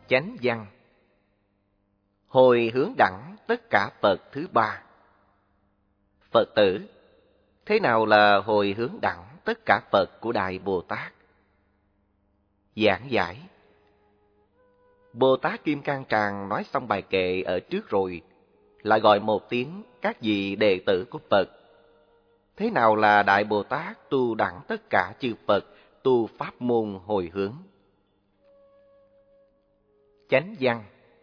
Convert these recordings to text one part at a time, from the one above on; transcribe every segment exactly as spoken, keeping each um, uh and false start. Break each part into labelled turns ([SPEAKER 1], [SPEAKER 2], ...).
[SPEAKER 1] Chánh văn. Hồi hướng đẳng tất cả Phật thứ ba. Phật tử, thế nào là hồi hướng đẳng tất cả Phật của Đại Bồ Tát? Giảng giải. Bồ Tát Kim Cang Tràng nói xong bài kệ ở trước rồi, lại gọi một tiếng các vị đệ tử của Phật. Thế nào là Đại Bồ Tát tu đẳng tất cả chư Phật, tu pháp môn hồi hướng? Chánh văn.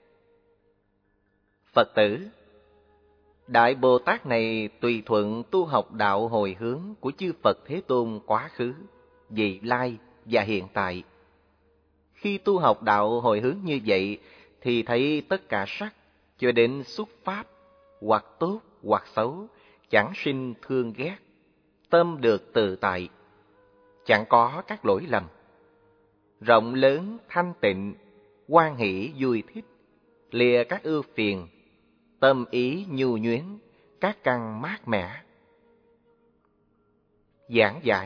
[SPEAKER 1] Phật tử, Đại Bồ Tát này tùy thuận tu học đạo hồi hướng của chư Phật Thế Tôn quá khứ, vị lai và hiện tại. Khi tu học đạo hồi hướng như vậy, thì thấy tất cả sắc, cho đến xúc pháp, hoặc tốt hoặc xấu, chẳng sinh thương ghét, tâm được tự tại, chẳng có các lỗi lầm. Rộng lớn, thanh tịnh, hoan hỷ vui thích, lìa các ưu phiền, tâm ý nhu nhuyến, các căn mát mẻ. Giảng giải.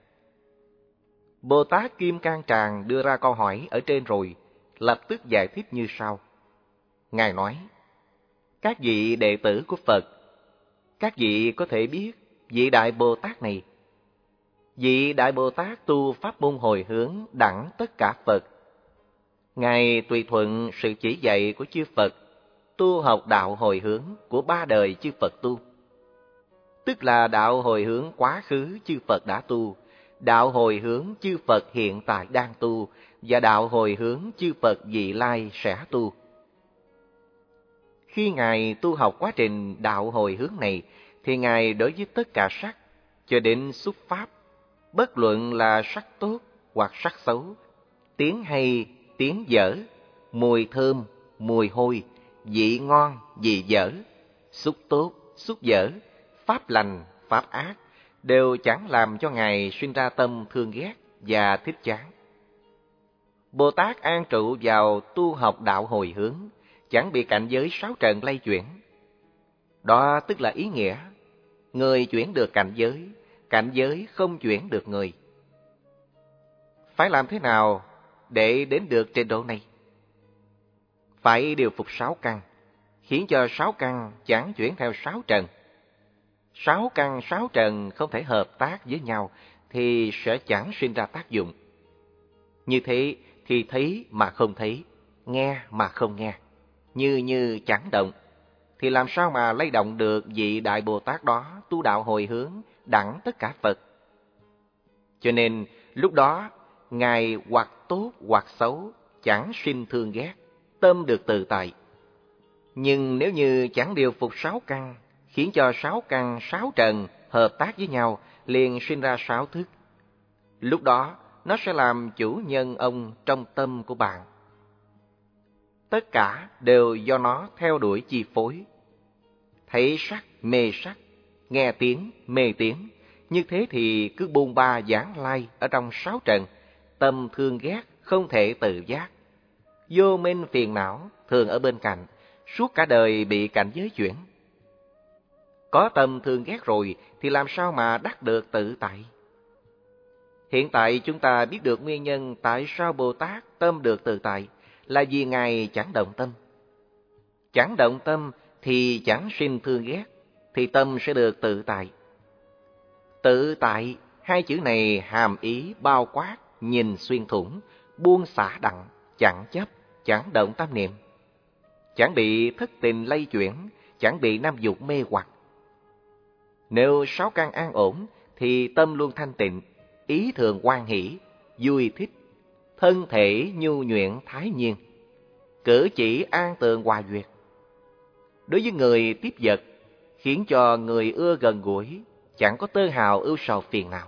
[SPEAKER 1] Bồ Tát Kim Cang Tràng đưa ra câu hỏi ở trên rồi, lập tức giải thích như sau. Ngài nói, các vị đệ tử của Phật, các vị có thể biết vị Đại Bồ Tát này. Vị Đại Bồ Tát tu pháp môn hồi hướng đẳng tất cả Phật. Ngài tùy thuận sự chỉ dạy của chư Phật, tu học đạo hồi hướng của ba đời chư Phật tu. Tức là đạo hồi hướng quá khứ chư Phật đã tu, đạo hồi hướng chư Phật hiện tại đang tu, và đạo hồi hướng chư Phật vị lai sẽ tu. Khi Ngài tu học quá trình đạo hồi hướng này, thì Ngài đối với tất cả sắc, cho đến xúc pháp, bất luận là sắc tốt hoặc sắc xấu, tiếng hay, tiếng dở, mùi thơm, mùi hôi, vị ngon, vị dở, xúc tốt, xúc dở, pháp lành, pháp ác, đều chẳng làm cho Ngài sinh ra tâm thương ghét và thích chán. Bồ Tát an trụ vào tu học đạo hồi hướng, chẳng bị cảnh giới sáu trần lay chuyển. Đó tức là ý nghĩa, người chuyển được cảnh giới, cảnh giới không chuyển được người. Phải làm thế nào để đến được trình độ này? Phải điều phục sáu căn, khiến cho sáu căn chẳng chuyển theo sáu trần. Sáu căn sáu trần không thể hợp tác với nhau thì sẽ chẳng sinh ra tác dụng. Như thế thì thấy mà không thấy, nghe mà không nghe, như như chẳng động, thì làm sao mà lay động được vị Đại Bồ Tát đó tu đạo hồi hướng đẳng tất cả Phật? Cho nên lúc đó Ngài hoặc tốt hoặc xấu, chẳng sinh thương ghét, tâm được tự tại. Nhưng nếu như chẳng điều phục sáu căn, khiến cho sáu căn sáu trần hợp tác với nhau, liền sinh ra sáu thức. Lúc đó nó sẽ làm chủ nhân ông trong tâm của bạn. Tất cả đều do nó theo đuổi chi phối. Thấy sắc mê sắc, nghe tiếng mê tiếng, như thế thì cứ bôn ba giảng lai ở trong sáu trần, tâm thương ghét không thể tự giác. Vô minh phiền não thường ở bên cạnh, suốt cả đời bị cảnh giới chuyển. Có tâm thương ghét rồi thì làm sao mà đắc được tự tại? Hiện tại chúng ta biết được nguyên nhân tại sao Bồ Tát tâm được tự tại, là vì Ngài chẳng động tâm. Chẳng động tâm thì chẳng sinh thương ghét, thì tâm sẽ được tự tại. Tự tại, hai chữ này hàm ý bao quát, nhìn xuyên thủng, buông xả đặng, chẳng chấp, chẳng động tâm niệm. Chẳng bị thất tình lay chuyển, chẳng bị năm dục mê hoặc. Nếu sáu căn an ổn, thì tâm luôn thanh tịnh, ý thường hoan hỷ, vui thích, thân thể nhu nhuyễn thái nhiên, cử chỉ an tường hòa duyệt. Đối với người tiếp vật, khiến cho người ưa gần gũi, chẳng có tơ hào ưu sầu phiền não.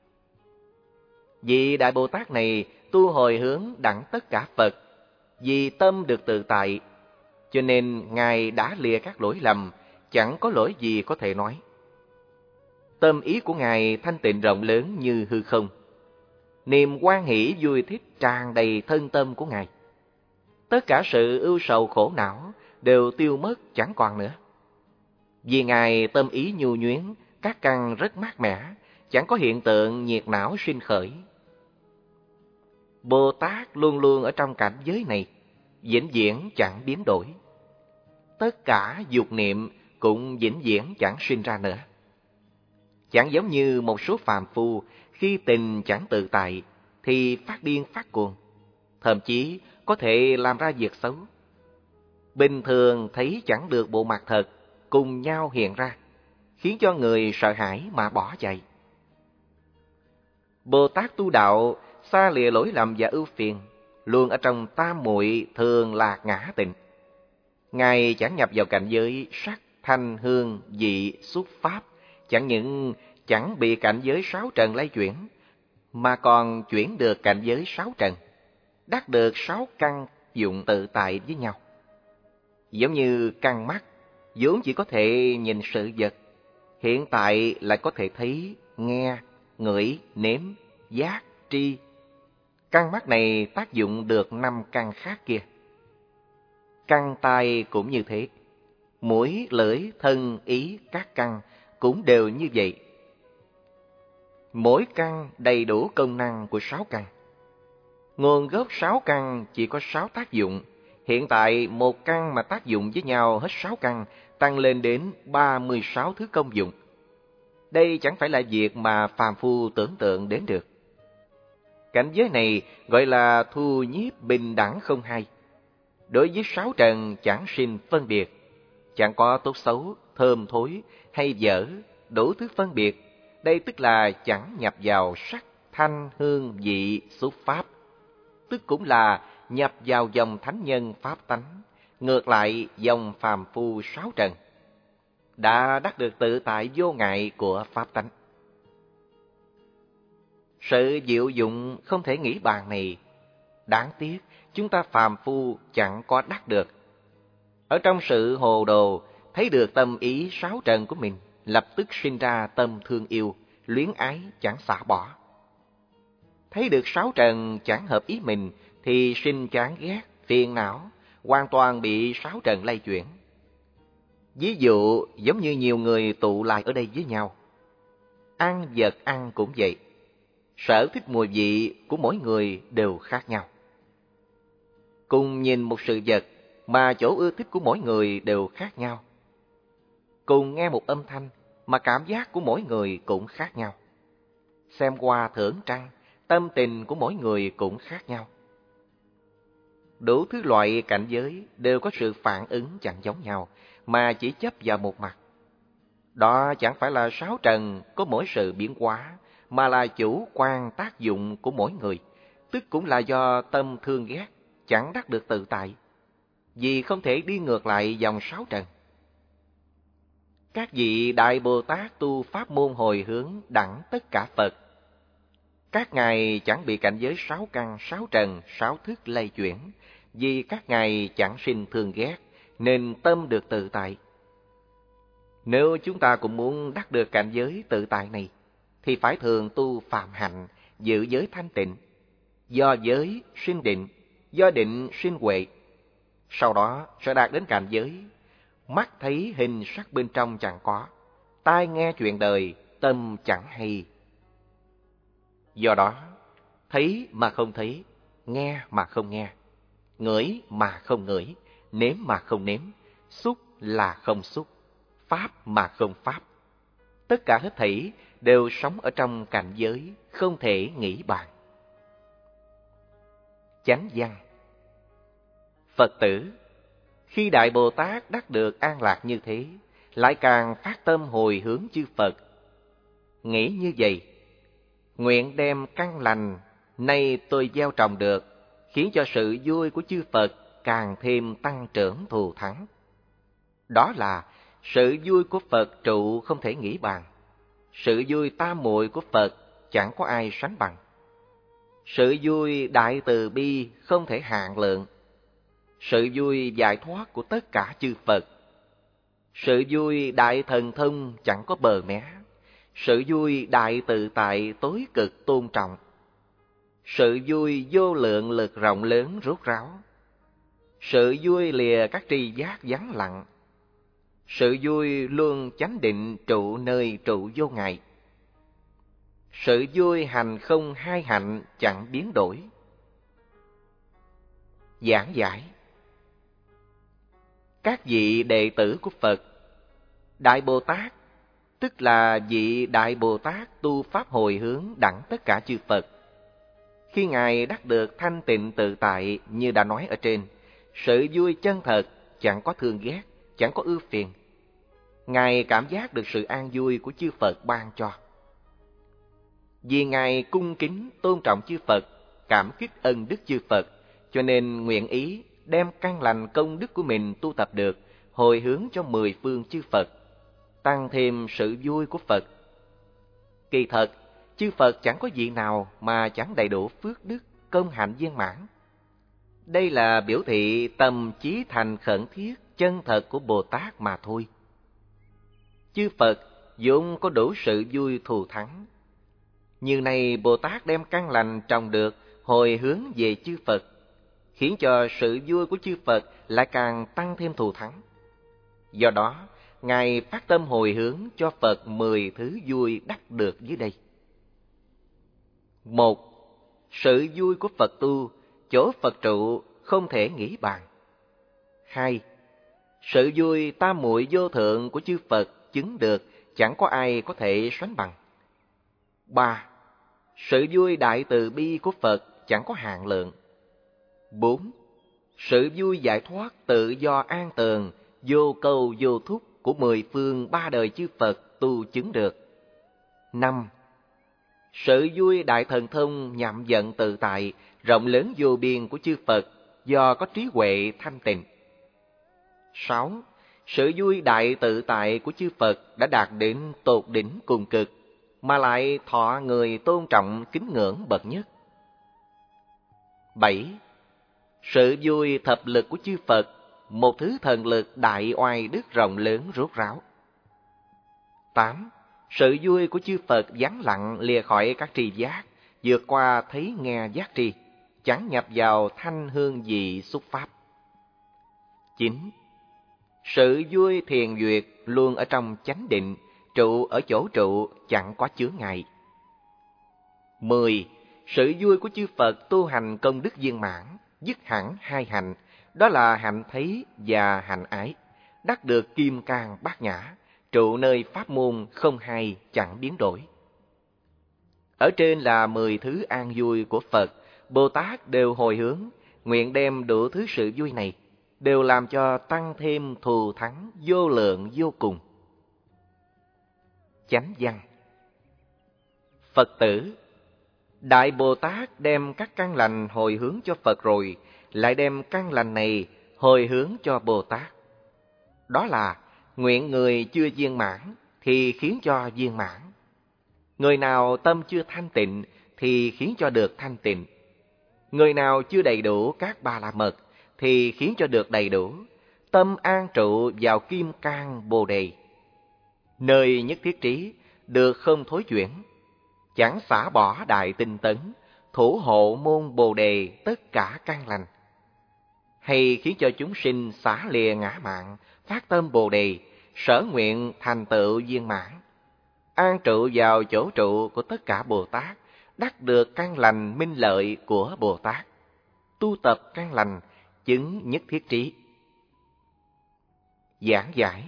[SPEAKER 1] Vị Đại Bồ Tát này tu hồi hướng đẳng tất cả Phật, vì tâm được tự tại, cho nên Ngài đã lìa các lỗi lầm, chẳng có lỗi gì có thể nói. Tâm ý của Ngài thanh tịnh rộng lớn như hư không. Niềm hoan hỷ vui thích tràn đầy thân tâm của Ngài. Tất cả sự ưu sầu khổ não đều tiêu mất chẳng còn nữa. Vì Ngài tâm ý nhu nhuyến, các căn rất mát mẻ, chẳng có hiện tượng nhiệt não sinh khởi. Bồ Tát luôn luôn ở trong cảnh giới này, vĩnh viễn chẳng biến đổi. Tất cả dục niệm cũng vĩnh viễn chẳng sinh ra nữa. Chẳng giống như một số phàm phu khi tình chẳng tự tại thì phát điên phát cuồng, thậm chí có thể làm ra việc xấu. Bình thường thấy chẳng được bộ mặt thật cùng nhau hiện ra, khiến cho người sợ hãi mà bỏ chạy. Bồ Tát tu đạo xa lìa lỗi lầm và ưu phiền, luôn ở trong tam muội thường lạc ngã tịnh. Ngài chẳng nhập vào cảnh giới sắc, thanh, hương, vị, xúc, pháp, chẳng những chẳng bị cảnh giới sáu trần lay chuyển, mà còn chuyển được cảnh giới sáu trần, đắc được sáu căn dụng tự tại với nhau. Giống như căn mắt, vốn chỉ có thể nhìn sự vật, hiện tại lại có thể thấy, nghe, ngửi, nếm, giác, tri. Căn mắt này tác dụng được năm căn khác kia. Căn tai cũng như thế. Mũi, lưỡi, thân, ý, các căn cũng đều như vậy. Mỗi căn đầy đủ công năng của sáu căn. Nguồn gốc sáu căn chỉ có sáu tác dụng. Hiện tại một căn mà tác dụng với nhau hết sáu căn, tăng lên đến ba mươi sáu thứ công dụng. Đây chẳng phải là việc mà phàm phu tưởng tượng đến được. Cảnh giới này gọi là thu nhiếp bình đẳng không hai. Đối với sáu trần chẳng sinh phân biệt, chẳng có tốt xấu, thơm thối hay dở, đủ thứ phân biệt. Đây tức là chẳng nhập vào sắc, thanh, hương, vị, xúc, pháp. Tức cũng là nhập vào dòng thánh nhân pháp tánh, ngược lại dòng phàm phu sáu trần. Đã đắc được tự tại vô ngại của pháp tánh. Sự diệu dụng không thể nghĩ bàn này, đáng tiếc chúng ta phàm phu chẳng có đắc được. Ở trong sự hồ đồ, thấy được tâm ý sáu trần của mình, lập tức sinh ra tâm thương yêu, luyến ái chẳng xả bỏ. Thấy được sáu trần chẳng hợp ý mình thì sinh chán ghét, phiền não, hoàn toàn bị sáu trần lay chuyển. Ví dụ giống như nhiều người tụ lại ở đây với nhau. Ăn vật ăn cũng vậy. Sở thích mùi vị của mỗi người đều khác nhau. Cùng nhìn một sự vật mà chỗ ưa thích của mỗi người đều khác nhau. Cùng nghe một âm thanh mà cảm giác của mỗi người cũng khác nhau. Xem hoa thưởng trăng, tâm tình của mỗi người cũng khác nhau. Đủ thứ loại cảnh giới đều có sự phản ứng chẳng giống nhau, mà chỉ chấp vào một mặt. Đó chẳng phải là sáu trần có mỗi sự biến hóa, mà là chủ quan tác dụng của mỗi người, tức cũng là do tâm thương ghét, chẳng đắc được tự tại, vì không thể đi ngược lại dòng sáu trần. Các vị Đại Bồ Tát tu pháp môn hồi hướng đẳng tất cả Phật. Các ngài chẳng bị cảnh giới sáu căn, sáu trần, sáu thức lay chuyển, vì các ngài chẳng sinh thương ghét, nên tâm được tự tại. Nếu chúng ta cũng muốn đắc được cảnh giới tự tại này, thì phải thường tu phạm hạnh, giữ giới thanh tịnh. Do giới sinh định, do định sinh huệ. Sau đó sẽ đạt đến cảnh giới mắt thấy hình sắc bên trong chẳng có, tai nghe chuyện đời, tâm chẳng hay. Do đó, thấy mà không thấy, nghe mà không nghe, ngửi mà không ngửi, nếm mà không nếm, xúc là không xúc, pháp mà không pháp. Tất cả hết thảy đều sống ở trong cảnh giới không thể nghĩ bàn. Chánh văn. Phật tử, khi Đại Bồ Tát đắc được an lạc như thế, lại càng phát tâm hồi hướng chư Phật. Nghĩ như vậy, nguyện đem căn lành nay tôi gieo trồng được, khiến cho sự vui của chư Phật càng thêm tăng trưởng thù thắng. Đó là sự vui của Phật trụ không thể nghĩ bàn. Sự vui tam muội của Phật chẳng có ai sánh bằng. Sự vui đại từ bi không thể hạn lượng. Sự vui giải thoát của tất cả chư Phật. Sự vui đại thần thông chẳng có bờ mé. Sự vui đại tự tại tối cực tôn trọng. Sự vui vô lượng lực rộng lớn rốt ráo. Sự vui lìa các tri giác vắng lặng. Sự vui luôn chánh định trụ nơi trụ vô ngại. Sự vui hành không hai hạnh chẳng biến đổi. Giảng giải. các vị đệ tử của Phật. Đại Bồ Tát tức là vị Đại Bồ Tát tu pháp hồi hướng đẳng tất cả chư Phật. Khi Ngài đắc được thanh tịnh tự tại như đã nói ở trên, sự vui chân thật, chẳng có thương ghét, chẳng có ưu phiền. Ngài cảm giác được sự an vui của chư Phật ban cho. Vì Ngài cung kính tôn trọng chư Phật, cảm kích ân đức chư Phật, cho nên nguyện ý đem căn lành công đức của mình tu tập được, hồi hướng cho mười phương chư Phật, tăng thêm sự vui của Phật. Kỳ thật, chư Phật chẳng có vị nào mà chẳng đầy đủ phước đức, công hạnh viên mãn. Đây là biểu thị tâm chí thành khẩn thiết, chân thật của Bồ Tát mà thôi. Chư Phật vốn có đủ sự vui thù thắng. Như này Bồ Tát đem căn lành trồng được, hồi hướng về chư Phật, khiến cho sự vui của chư Phật lại càng tăng thêm thù thắng. Do đó, Ngài phát tâm hồi hướng cho Phật mười thứ vui đắc được dưới đây. Một, sự vui của Phật tu, chỗ Phật trụ không thể nghĩ bàn. Hai, sự vui tam muội vô thượng của chư Phật chứng được, chẳng có ai có thể sánh bằng. Ba, sự vui đại từ bi của Phật chẳng có hạn lượng. Bốn, sự vui giải thoát tự do an tường, vô câu vô thúc của mười phương ba đời chư Phật tu chứng được. Năm, sự vui đại thần thông nhậm vận tự tại, rộng lớn vô biên của chư Phật do có trí huệ thanh tịnh. Sáu, sự vui đại tự tại của chư Phật đã đạt đến tột đỉnh cùng cực, mà lại thọ người tôn trọng kính ngưỡng bậc nhất. Bảy, sự vui thập lực của chư Phật, một thứ thần lực đại oai đức rộng lớn rốt ráo. Tám, sự vui của chư Phật vắng lặng lìa khỏi các tri giác, vượt qua thấy nghe giác tri, chẳng nhập vào thanh hương vị xúc pháp. Chín, sự vui thiền duyệt luôn ở trong chánh định, trụ ở chỗ trụ, chẳng có chướng ngại. Mười, sự vui của chư Phật tu hành công đức viên mãn, dứt hẳn hai hạnh, đó là hạnh thấy và hạnh ái, đắc được kim cang bát nhã, trụ nơi pháp môn không hai chẳng biến đổi. Ở trên là mười thứ an vui của Phật, Bồ Tát đều hồi hướng, nguyện đem đủ thứ sự vui này, đều làm cho tăng thêm thù thắng vô lượng vô cùng. Chánh văn. Phật tử, Đại Bồ Tát đem các căn lành hồi hướng cho Phật rồi, lại đem căn lành này hồi hướng cho Bồ Tát. Đó là nguyện người chưa viên mãn thì khiến cho viên mãn. Người nào tâm chưa thanh tịnh thì khiến cho được thanh tịnh. Người nào chưa đầy đủ các ba la mật thì khiến cho được đầy đủ. Tâm an trụ vào kim cang Bồ đề, nơi nhất thiết trí, được không thối chuyển. Chẳng xả bỏ đại tinh tấn, thủ hộ môn Bồ đề tất cả căn lành. Hay khiến cho chúng sinh xả lìa ngã mạn, phát tâm Bồ đề, sở nguyện thành tựu viên mãn. An trụ vào chỗ trụ của tất cả Bồ Tát, đắc được căn lành minh lợi của Bồ Tát. Tu tập căn lành, chứng nhất thiết trí. Giảng giải.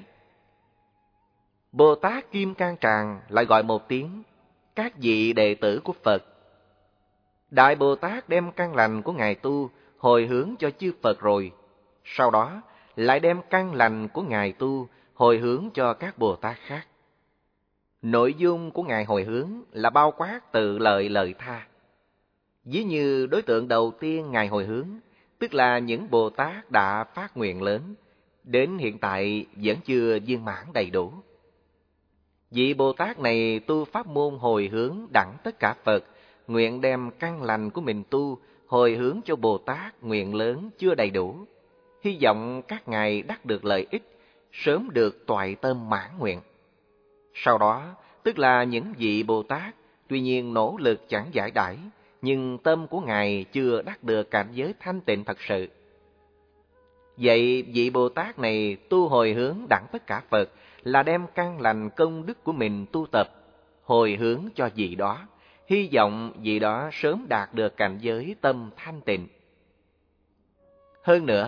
[SPEAKER 1] Bồ Tát Kim Cang Tràng lại gọi một tiếng các vị đệ tử của Phật. Đại Bồ Tát đem căn lành của Ngài tu hồi hướng cho chư Phật rồi, sau đó lại đem căn lành của Ngài tu hồi hướng cho các Bồ Tát khác. Nội dung của Ngài hồi hướng là bao quát tự lợi lợi tha. Ví như đối tượng đầu tiên Ngài hồi hướng, tức là những Bồ Tát đã phát nguyện lớn, đến hiện tại vẫn chưa viên mãn đầy đủ. Vị Bồ Tát này tu pháp môn hồi hướng đẳng tất cả Phật, nguyện đem căn lành của mình tu hồi hướng cho Bồ Tát nguyện lớn chưa đầy đủ, hy vọng các ngài đắc được lợi ích, sớm được toại tâm mãn nguyện. Sau đó, tức là những vị Bồ Tát, tuy nhiên nỗ lực chẳng giải đãi, nhưng tâm của ngài chưa đắc được cảnh giới thanh tịnh thật sự. Vậy vị Bồ Tát này tu hồi hướng đẳng tất cả Phật là đem căn lành công đức của mình tu tập, hồi hướng cho vị đó, hy vọng vị đó sớm đạt được cảnh giới tâm thanh tịnh. Hơn nữa,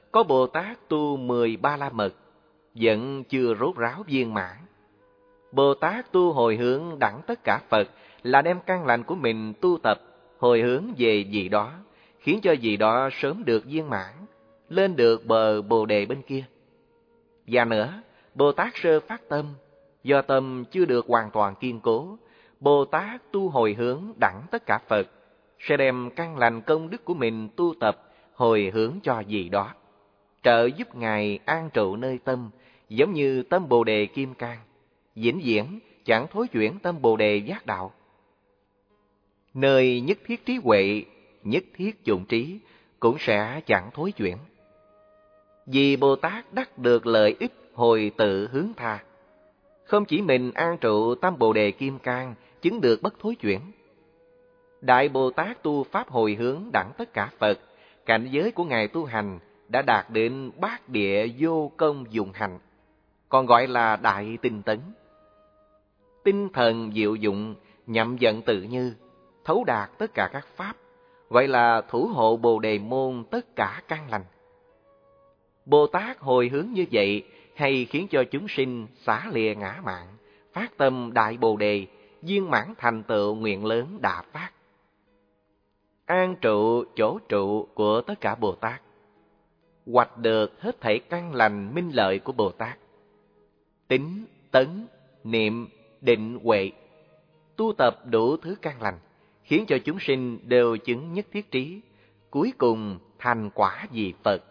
[SPEAKER 1] Có Bồ Tát tu mười ba la mật, vẫn chưa rốt ráo viên mãn. Bồ Tát tu hồi hướng đẳng tất cả Phật là đem căn lành của mình tu tập, hồi hướng về vị đó, khiến cho vị đó sớm được viên mãn, lên được bờ Bồ Đề bên kia. Và nữa, Bồ Tát sơ phát tâm, do tâm chưa được hoàn toàn kiên cố, Bồ Tát tu hồi hướng đẳng tất cả Phật, sẽ đem căn lành công đức của mình tu tập, hồi hướng cho vị đó, trợ giúp Ngài an trụ nơi tâm, giống như tâm Bồ Đề Kim Cang, vĩnh viễn chẳng thối chuyển tâm Bồ Đề giác đạo. Nơi nhất thiết trí huệ, nhất thiết dụng trí, cũng sẽ chẳng thối chuyển. Vì Bồ Tát đắc được lợi ích hồi tự hướng tha. Không chỉ mình an trụ tâm Bồ Đề Kim Cang, chứng được bất thối chuyển. Đại Bồ Tát tu pháp hồi hướng đẳng tất cả Phật, cảnh giới của Ngài tu hành đã đạt đến bát địa vô công dụng hành, còn gọi là đại tinh tấn. Tinh thần diệu dụng, nhậm vận tự như, thấu đạt tất cả các pháp, vậy là thủ hộ Bồ Đề môn tất cả căn lành. Bồ Tát hồi hướng như vậy hay khiến cho chúng sinh xả lìa ngã mạn, phát tâm đại Bồ Đề, viên mãn thành tựu nguyện lớn đà phát. An trụ chỗ trụ của tất cả Bồ Tát, hoạch được hết thảy căn lành minh lợi của Bồ Tát. Tín, tấn, niệm, định, huệ, tu tập đủ thứ căn lành, khiến cho chúng sinh đều chứng nhất thiết trí, cuối cùng thành quả vị Phật.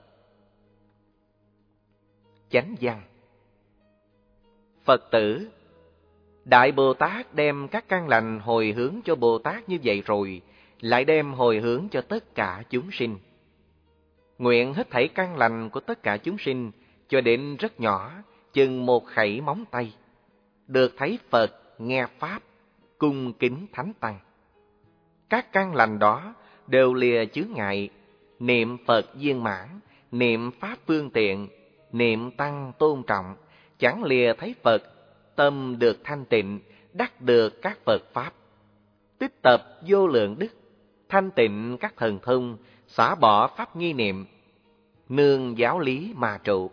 [SPEAKER 1] Chánh văn. Phật tử, Đại Bồ Tát đem các căn lành hồi hướng cho Bồ Tát như vậy rồi, lại đem hồi hướng cho tất cả chúng sinh. Nguyện hết thảy căn lành của tất cả chúng sinh, cho đến rất nhỏ, chừng một khẩy móng tay, được thấy Phật, nghe Pháp, cung kính Thánh Tăng. Các căn lành đó đều lìa chướng ngại, niệm Phật viên mãn, niệm Pháp phương tiện, niệm Tăng tôn trọng, chẳng lìa thấy Phật, tâm được thanh tịnh, đắc được các Phật Pháp. Tích tập vô lượng đức, thanh tịnh các thần thông, xả bỏ pháp nghi niệm, nương giáo lý mà trụ.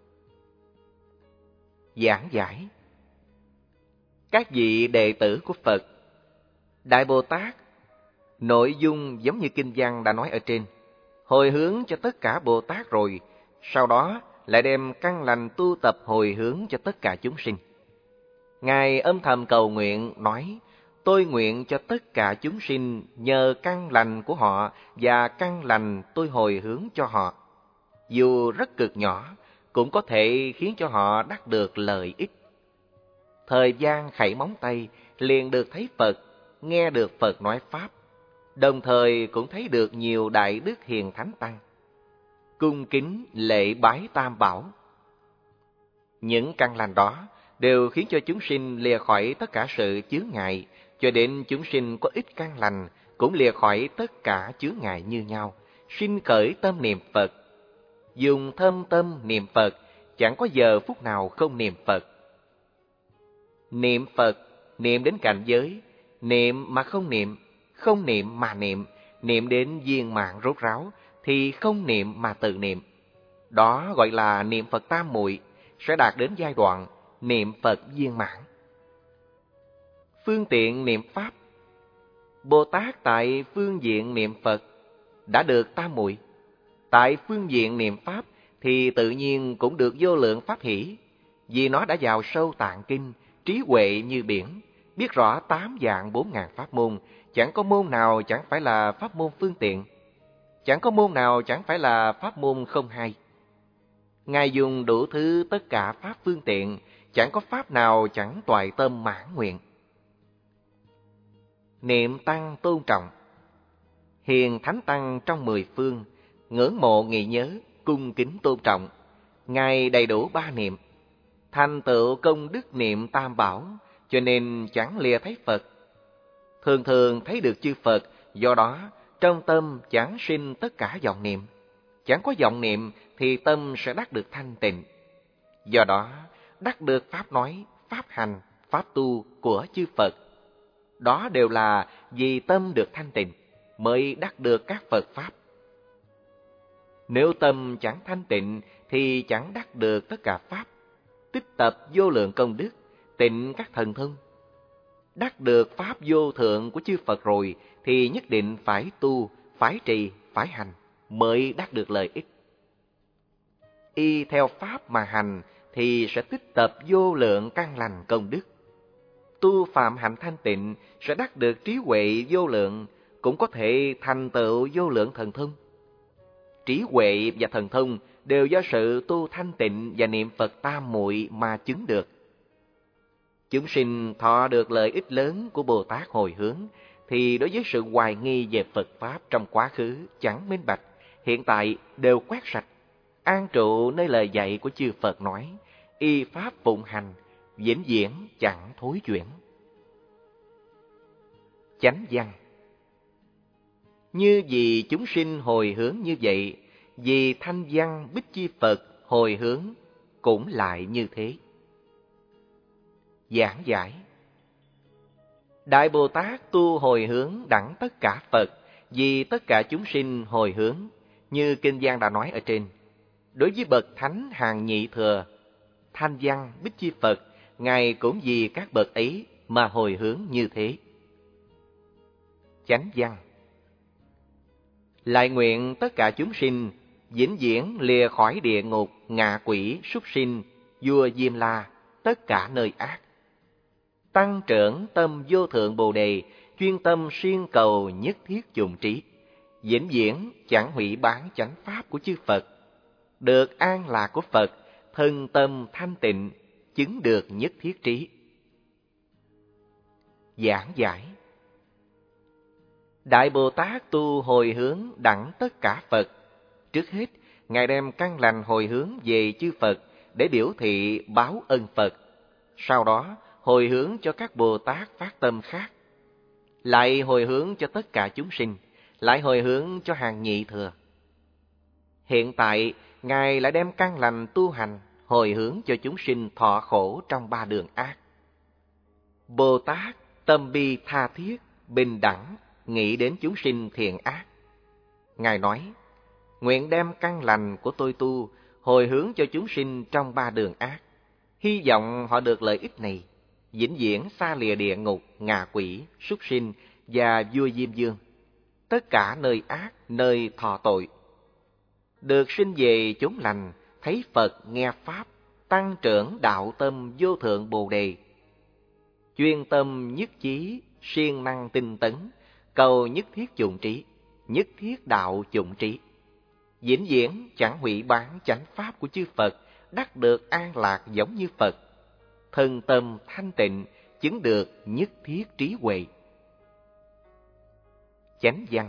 [SPEAKER 1] Giảng giải. Các vị đệ tử của Phật, Đại Bồ Tát, nội dung giống như kinh văn đã nói ở trên, hồi hướng cho tất cả Bồ Tát rồi, sau đó lại đem căn lành tu tập hồi hướng cho tất cả chúng sinh. Ngài âm thầm cầu nguyện nói, tôi nguyện cho tất cả chúng sinh nhờ căn lành của họ và căn lành tôi hồi hướng cho họ, dù rất cực nhỏ, cũng có thể khiến cho họ đắc được lợi ích. Thời gian khẩy móng tay, liền được thấy Phật, nghe được Phật nói Pháp, đồng thời cũng thấy được nhiều đại đức hiền thánh tăng. Cung kính lễ bái Tam Bảo. Những căn lành đó đều khiến cho chúng sinh lìa khỏi tất cả sự chướng ngại, cho đến chúng sinh có ít căn lành cũng lìa khỏi tất cả chướng ngại như nhau, sinh khởi tâm niệm Phật. Dùng thâm tâm niệm Phật, chẳng có giờ phút nào không niệm Phật. Niệm Phật, niệm đến cảnh giới, niệm mà không niệm, không niệm mà niệm, niệm đến viên mãn rốt ráo, thì không niệm mà tự niệm. Đó gọi là niệm Phật tam muội, sẽ đạt đến giai đoạn niệm Phật viên mãn. Phương tiện niệm Pháp. Bồ Tát tại phương diện niệm Phật đã được tam muội. Tại phương diện niệm Pháp thì tự nhiên cũng được vô lượng pháp hỷ, vì nó đã vào sâu tạng kinh, trí huệ như biển, biết rõ tám vạn bốn ngàn pháp môn, chẳng có môn nào chẳng phải là pháp môn phương tiện, chẳng có môn nào chẳng phải là pháp môn không hay. Ngài dùng đủ thứ tất cả pháp phương tiện, chẳng có pháp nào chẳng toại tâm mãn nguyện. Niệm Tăng tôn trọng. Hiền Thánh Tăng trong mười phương, ngưỡng mộ nghị nhớ, cung kính tôn trọng. Ngài đầy đủ ba niệm, thành tựu công đức niệm Tam Bảo, cho nên chẳng lìa thấy Phật. Thường thường thấy được chư Phật, do đó trong tâm chẳng sinh tất cả vọng niệm. Chẳng có vọng niệm thì tâm sẽ đắc được thanh tịnh. Do đó đắc được pháp nói, pháp hành, pháp tu của chư Phật. Đó đều là vì tâm được thanh tịnh mới đắc được các Phật Pháp. Nếu tâm chẳng thanh tịnh thì chẳng đắc được tất cả pháp, tích tập vô lượng công đức, tịnh các thần thông. Đắc được pháp vô thượng của chư Phật rồi thì nhất định phải tu, phải trì, phải hành mới đắc được lợi ích. Y theo pháp mà hành thì sẽ tích tập vô lượng căn lành công đức. Tu phạm hạnh thanh tịnh sẽ đắc được trí huệ vô lượng, cũng có thể thành tựu vô lượng thần thông. Trí huệ và thần thông đều do sự tu thanh tịnh và niệm Phật tam muội mà chứng được. Chúng sinh thọ được lợi ích lớn của Bồ Tát hồi hướng, thì đối với sự hoài nghi về Phật Pháp trong quá khứ chẳng minh bạch, hiện tại đều quét sạch, an trụ nơi lời dạy của chư Phật nói, y Pháp phụng hành, vĩnh viễn chẳng thối chuyển. Chánh văn. Như vì chúng sinh hồi hướng như vậy, vì thanh văn Bích Chi Phật hồi hướng cũng lại như thế. Giảng giải. Đại Bồ Tát tu hồi hướng đẳng tất cả Phật, vì tất cả chúng sinh hồi hướng, như Kinh Giang đã nói ở trên. Đối với bậc thánh hàng nhị thừa, thanh văn Bích Chi Phật, Ngài cũng vì các bậc ấy mà hồi hướng như thế. Chánh văn. Lại nguyện tất cả chúng sinh vĩnh viễn lìa khỏi địa ngục, ngạ quỷ, súc sinh, vua Diêm La, tất cả nơi ác. Tăng trưởng tâm vô thượng Bồ Đề, chuyên tâm siêng cầu nhất thiết chủng trí, vĩnh viễn chẳng hủy bán chánh pháp của chư Phật, được an lạc của Phật, thân tâm thanh tịnh, chứng được nhất thiết trí. Giảng giải. Đại Bồ Tát tu hồi hướng đẳng tất cả Phật. Trước hết, Ngài đem căn lành hồi hướng về chư Phật để biểu thị báo ân Phật. Sau đó, hồi hướng cho các Bồ Tát phát tâm khác. Lại hồi hướng cho tất cả chúng sinh, lại hồi hướng cho hàng nhị thừa. Hiện tại, Ngài lại đem căn lành tu hành, hồi hướng cho chúng sinh thọ khổ trong ba đường ác. Bồ Tát tâm bi tha thiết, bình đẳng, nghĩ đến chúng sinh thiện ác. Ngài nói, nguyện đem căn lành của tôi tu, hồi hướng cho chúng sinh trong ba đường ác. Hy vọng họ được lợi ích này, vĩnh viễn xa lìa địa ngục, ngạ quỷ, súc sinh và vua Diêm Vương, tất cả nơi ác, nơi thọ tội. Được sinh về chốn lành, thấy Phật nghe Pháp, tăng trưởng đạo tâm vô thượng Bồ Đề. Chuyên tâm nhất chí, siêng năng tinh tấn, cầu nhất thiết chủng trí, nhất thiết đạo chủng trí. Vĩnh viễn chẳng hủy bán chánh pháp của chư Phật, đắc được an lạc giống như Phật. Thân tâm thanh tịnh, chứng được nhất thiết trí huệ. Chánh văn.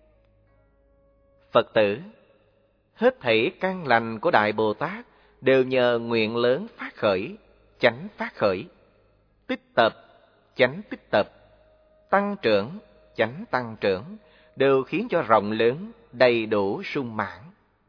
[SPEAKER 1] Phật tử, hết thảy căn lành của Đại Bồ Tát đều nhờ nguyện lớn phát khởi, chánh phát khởi, tích tập, chánh tích tập, tăng trưởng, chánh tăng trưởng, đều khiến cho rộng lớn, đầy đủ sung mãn.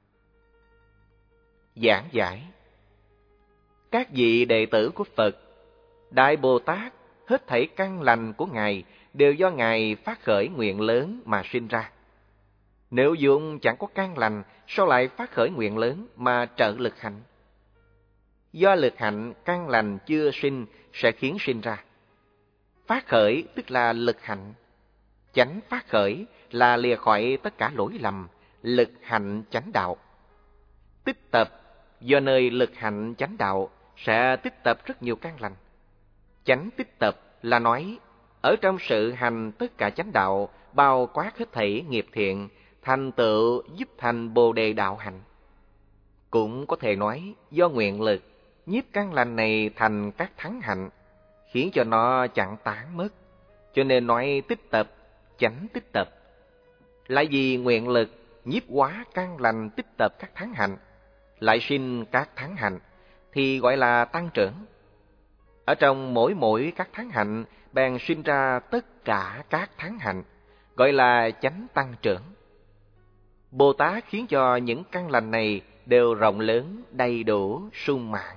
[SPEAKER 1] Giảng giải. Các vị đệ tử của Phật, Đại Bồ Tát, hết thảy căn lành của Ngài đều do Ngài phát khởi nguyện lớn mà sinh ra. Nếu vốn chẳng có căn lành, sao lại phát khởi nguyện lớn mà trợ lực hạnh? Do lực hạnh căn lành chưa sinh sẽ khiến sinh ra. Phát khởi tức là lực hạnh. Chánh phát khởi là lìa khỏi tất cả lỗi lầm, lực hạnh chánh đạo. Tích tập, do nơi lực hạnh chánh đạo sẽ tích tập rất nhiều căn lành. Chánh tích tập là nói, ở trong sự hành tất cả chánh đạo, bao quát hết thảy nghiệp thiện, thành tựu giúp thành Bồ Đề đạo hành. Cũng có thể nói, do nguyện lực, nhiếp căn lành này thành các thắng hạnh, khiến cho nó chẳng tán mất, cho nên nói tích tập, chánh tích tập. Lại vì nguyện lực nhiếp hóa căn lành tích tập các thắng hạnh, lại sinh các thắng hạnh, thì gọi là tăng trưởng. Ở trong mỗi mỗi các thắng hạnh, bèn sinh ra tất cả các thắng hạnh, gọi là chánh tăng trưởng. Bồ Tát khiến cho những căn lành này đều rộng lớn, đầy đủ, sung mãn.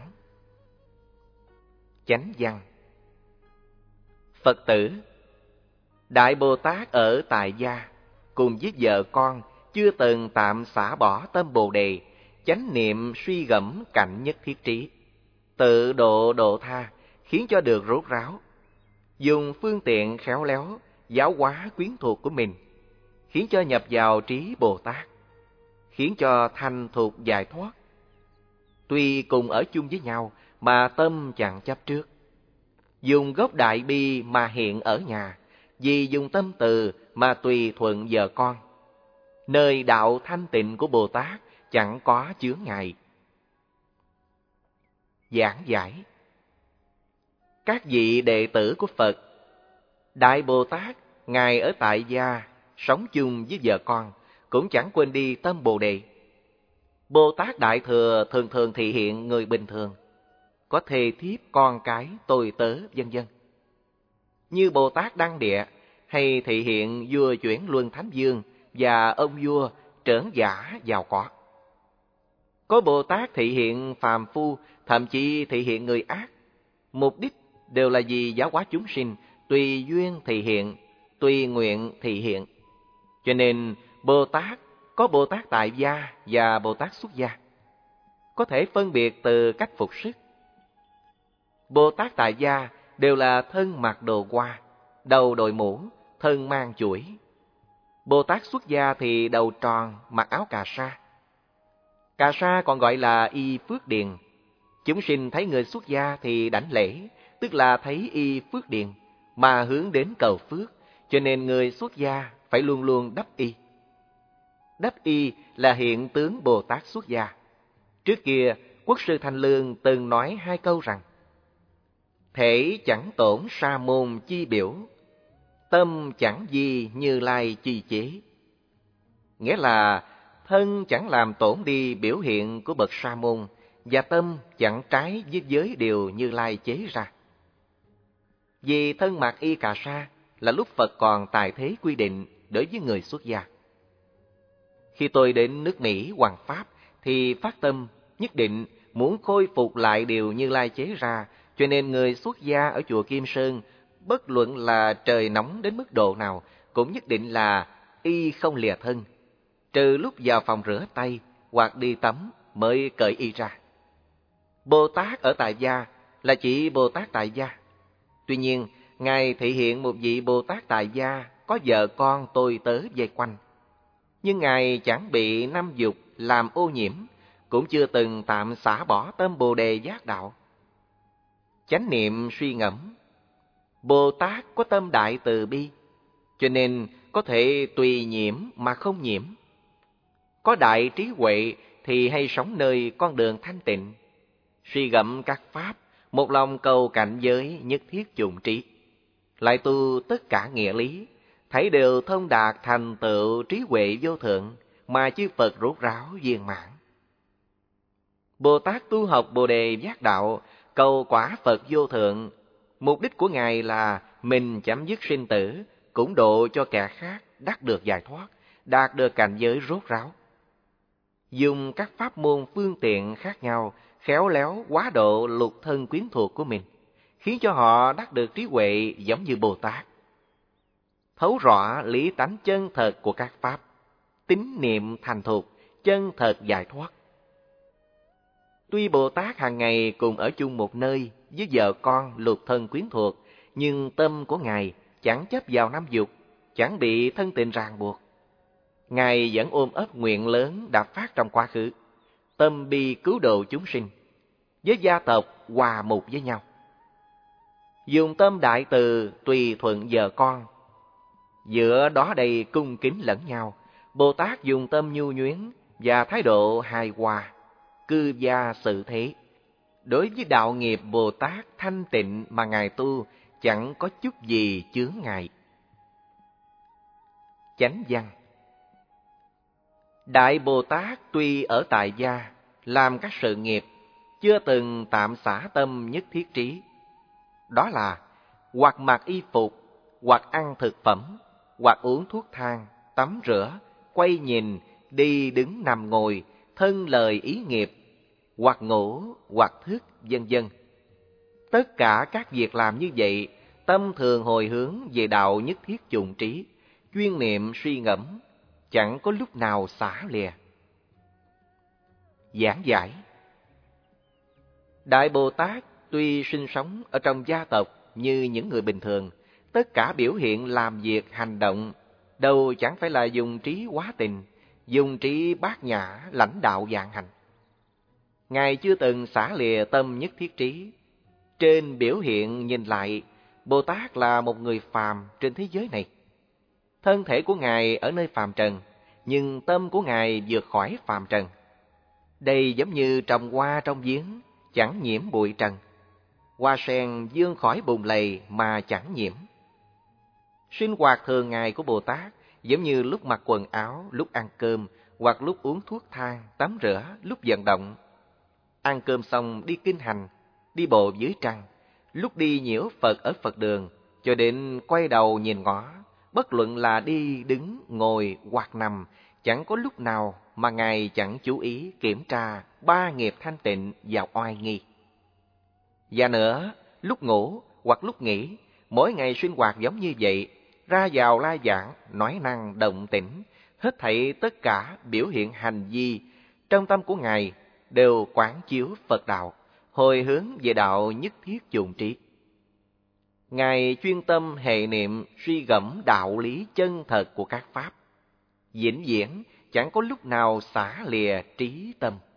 [SPEAKER 1] Chánh văn. Phật tử, Đại Bồ Tát ở tại gia, cùng với vợ con chưa từng tạm xả bỏ tâm Bồ Đề, chánh niệm suy gẫm cảnh nhất thiết trí, tự độ độ tha, khiến cho được rốt ráo, dùng phương tiện khéo léo, giáo hóa quyến thuộc của mình, khiến cho nhập vào trí Bồ Tát, khiến cho thành thuộc giải thoát. Tuy cùng ở chung với nhau, mà tâm chẳng chấp trước. Dùng gốc đại bi mà hiện ở nhà, vì dùng tâm từ mà tùy thuận vợ con. Nơi đạo thanh tịnh của Bồ Tát chẳng có chướng ngại. Giảng giải. Các vị đệ tử của Phật, Đại Bồ Tát, Ngài ở tại gia, sống chung với vợ con, cũng chẳng quên đi tâm Bồ Đề. Bồ Tát Đại Thừa thường thường thị hiện người bình thường, có thê thiếp, con cái, tôi tớ, vân vân. Như Bồ Tát Đăng Địa, hay thị hiện vua chuyển luân thánh vương và ông vua trởn giả giàu có. Có Bồ Tát thị hiện phàm phu, thậm chí thị hiện người ác. Mục đích đều là vì giáo hóa chúng sinh, tùy duyên thị hiện, tùy nguyện thị hiện. Cho nên Bồ Tát có Bồ Tát tại gia và Bồ Tát xuất gia. Có thể phân biệt từ cách phục sức. Bồ Tát tại gia đều là thân mặc đồ hoa, đầu đội mũ, thân mang chuỗi. Bồ Tát xuất gia thì đầu tròn, mặc áo cà sa. Cà sa còn gọi là y phước điền. Chúng sinh thấy người xuất gia thì đảnh lễ, tức là thấy y phước điền, mà hướng đến cầu phước, cho nên người xuất gia phải luôn luôn đắp y. Đắp y là hiện tướng Bồ Tát xuất gia. Trước kia, Quốc sư Thanh Lương từng nói hai câu rằng: thể chẳng tổn sa môn chi biểu, tâm chẳng di Như Lai chi chế. Nghĩa là thân chẳng làm tổn đi biểu hiện của bậc sa môn, và tâm chẳng trái với giới điều Như Lai chế ra. Vì thân mặc y cà sa là lúc Phật còn tại thế quy định đối với người xuất gia. Khi tôi đến nước Mỹ Hoàng Pháp thì phát tâm nhất định muốn khôi phục lại điều Như Lai chế ra, cho nên người xuất gia ở chùa Kim Sơn, bất luận là trời nóng đến mức độ nào, cũng nhất định là y không lìa thân, trừ lúc vào phòng rửa tay hoặc đi tắm mới cởi y ra. Bồ Tát ở tại gia là chỉ Bồ Tát tại gia. Tuy nhiên, Ngài thị hiện một vị Bồ Tát tại gia có vợ con tôi tớ vây quanh. Nhưng Ngài chẳng bị năm dục làm ô nhiễm, cũng chưa từng tạm xả bỏ tâm Bồ Đề giác đạo. Chánh niệm suy ngẫm, Bồ Tát có tâm đại từ bi, cho nên có thể tùy nhiễm mà không nhiễm. Có đại trí huệ thì hay sống nơi con đường thanh tịnh, suy gẫm các pháp, một lòng cầu cảnh giới nhất thiết chủng trí, lại tu tất cả nghĩa lý, thấy đều thông đạt thành tựu trí huệ vô thượng, mà chư Phật rốt ráo viên mãn. Bồ Tát tu học Bồ Đề giác đạo, cầu quả Phật vô thượng, mục đích của Ngài là mình chấm dứt sinh tử, cũng độ cho kẻ khác đắc được giải thoát, đạt được cảnh giới rốt ráo. Dùng các pháp môn phương tiện khác nhau, khéo léo quá độ lục thân quyến thuộc của mình, khiến cho họ đắc được trí huệ giống như Bồ Tát. Thấu rõ lý tánh chân thật của các pháp, tín niệm thành thục, chân thật giải thoát. Tuy Bồ Tát hàng ngày cùng ở chung một nơi với vợ con lục thân quyến thuộc, nhưng tâm của Ngài chẳng chấp vào năm dục, chẳng bị thân tình ràng buộc. Ngài vẫn ôm ấp nguyện lớn đã phát trong quá khứ, tâm bi cứu độ chúng sinh, với gia tộc hòa mục với nhau. Dùng tâm đại từ tùy thuận vợ con, giữa đó đây cung kính lẫn nhau. Bồ Tát dùng tâm nhu nhuyến và thái độ hài hòa, cư gia sự thế. Đối với đạo nghiệp Bồ Tát thanh tịnh mà Ngài tu, chẳng có chút gì chướng ngại. Chánh văn. Đại Bồ Tát tuy ở tại gia, làm các sự nghiệp, chưa từng tạm xả tâm nhất thiết trí. Đó là hoặc mặc y phục, hoặc ăn thực phẩm, hoặc uống thuốc thang, tắm rửa, quay nhìn, đi đứng nằm ngồi, thân lời ý nghiệp, hoặc ngủ, hoặc thức, vân vân. Tất cả các việc làm như vậy, tâm thường hồi hướng về đạo nhất thiết chủng trí, chuyên niệm suy ngẫm, chẳng có lúc nào xả lìa. Giảng giải. Đại Bồ Tát tuy sinh sống ở trong gia tộc như những người bình thường, tất cả biểu hiện làm việc hành động đâu chẳng phải là dùng trí hóa tình, dùng trí bát nhã lãnh đạo vạn hành. Ngài chưa từng xả lìa tâm nhất thiết trí. Trên biểu hiện nhìn lại, Bồ Tát là một người phàm trên thế giới này. Thân thể của Ngài ở nơi phàm trần, nhưng tâm của Ngài vượt khỏi phàm trần. Đây giống như trồng hoa trong giếng, chẳng nhiễm bụi trần. Hoa sen vươn khỏi bùn lầy mà chẳng nhiễm. Sinh hoạt thường ngày của Bồ Tát giống như lúc mặc quần áo, lúc ăn cơm, hoặc lúc uống thuốc thang, tắm rửa, lúc vận động. Ăn cơm xong đi kinh hành, đi bộ dưới trăng, lúc đi nhiễu Phật ở Phật đường, cho đến quay đầu nhìn ngó, bất luận là đi, đứng, ngồi hoặc nằm, chẳng có lúc nào mà Ngài chẳng chú ý kiểm tra ba nghiệp thanh tịnh và oai nghi. Và nữa, lúc ngủ hoặc lúc nghỉ, mỗi ngày sinh hoạt giống như vậy, ra vào lai giảng, nói năng động tĩnh, hết thảy tất cả biểu hiện hành vi trong tâm của Ngài đều quán chiếu Phật đạo, hồi hướng về đạo nhất thiết chủng trí. Ngài chuyên tâm hệ niệm suy gẫm đạo lý chân thật của các pháp, vĩnh viễn chẳng có lúc nào xả lìa trí tâm.